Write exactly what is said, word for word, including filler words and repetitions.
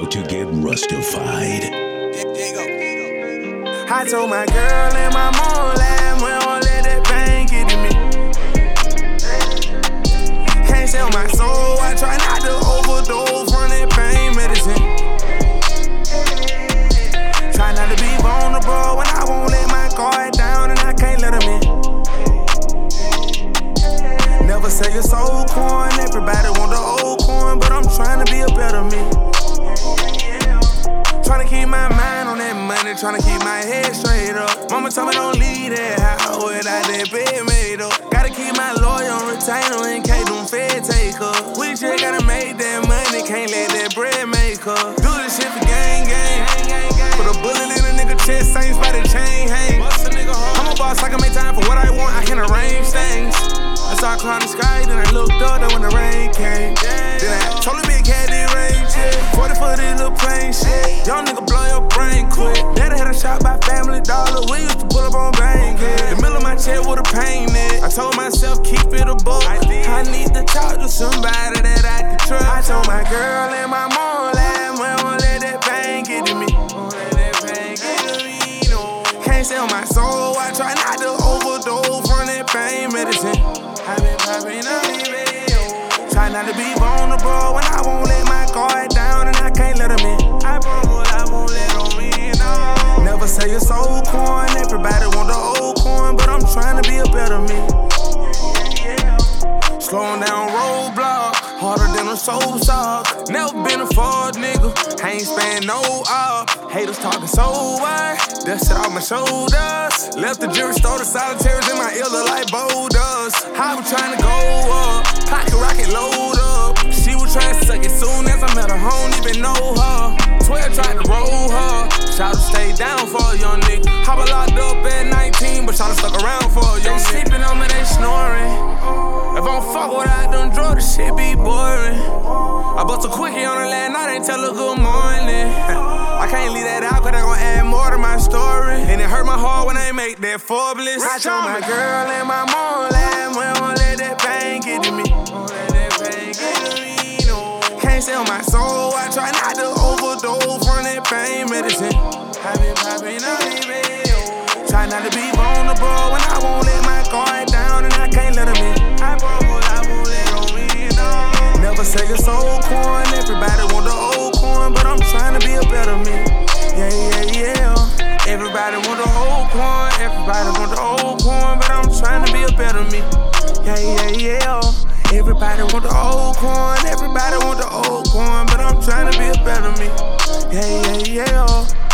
about to get rustified. I told my girl and my mom last, we don't let that pain get to me. Can't sell my soul, I try not to overdose from that pain medicine. Try not to be vulnerable when I won't let my guard down and I can't let them in. Never say your soul corn, everybody want the old corn, but I'm trying to be a better me. Tryna keep my mind on that money, tryna keep my head straight up. Mama told me don't leave that house without that bed made up. Gotta keep my lawyer on retainer in case them feds take her. We just gotta make that money, can't let that bread make her. Do this shit for gang, gang. Put a bullet in a nigga chest, same spot the chain hang. I'm a boss, I can make time for what I want, I can arrange things. I saw cloud in the sky, then I looked up, then when the rain came. Then I told a big cat it rain shit. forty foot in little plane shit. Young nigga blow your brain quick. Daddy had a shot by Family Dollar. We used to pull up on Bankhead. The middle of my chest with a pain in. I told myself keep it a book. I need to talk to somebody that I can trust. I told my girl and my mom last, we won't let that pain get to me. Won't let that pain get to me, no. Can't sell my soul. I try not to overdose from that pain medicine. I been popping on the radio. Try not to be vulnerable when I won't let my guard down and I can't let them in. I promise I won't let them in, no. Never say your soul corn, everybody want the old corn, but I'm trying to be a better me. Slowing down roadblock, harder than a soul sock. Never been a fraud nigga, I ain't spend no up. Haters talking so wide, dust it off my shoulders. Left the jury store, the solitaires in my ear look like boulders. I was trying to go up, pocket rocket load up. She was trying to suck it soon as I met her, I don't even know her. twelve tried to roll her, shout to stay down for a young nigga. I was locked up at nineteen, but shout to stuck around for a young nigga. They sleeping on me, they snoring. If I don't fuck without them drugs, this shit be boring. I bust a quickie on her last night and tell her good morning. I can't leave that out cause they gon' add more to my story. And it hurt my heart when they make that Forbes. I told my girl and my mom last, we won't let that pain get to me. Won't let that pain get to me, no. Can't sell my soul, I try not to overdose from that pain medicine. I been popping on the radio. Try not to be vulnerable when I won't let my guard down and I can't let them in. I promise I won't let them in, no. Never say your soul corn, everybody want the old corn, but I'm trying to be a better me. Yeah, yeah, yeah. Everybody want the old corn, everybody want the old corn, but I'm trying to be a better me. Yeah, yeah, yeah. Everybody want the old corn, everybody want the old corn, but I'm trying to be a better me. Yeah, yeah, yeah.